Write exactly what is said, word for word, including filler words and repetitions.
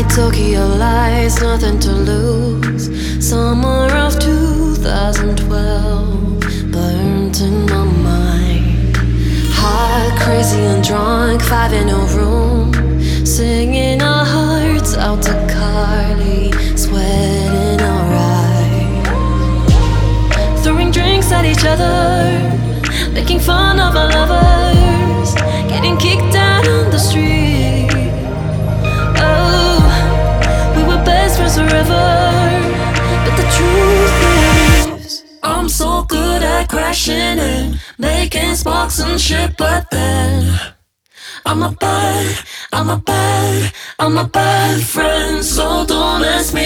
Tokyo lights, nothing to lose. Summer of two thousand twelve burnt in my mind. Hot, crazy and drunk, five in a room, singing our hearts out to Carly, sweating our eyes, throwing drinks at each other, making fun of our lovers, getting kicked out on the street. Oh, we were best friends forever, but the truth is, I'm so good at crashing and making sparks and shit, but then I'm a bad, I'm a bad, I'm a bad friend, so don't ask me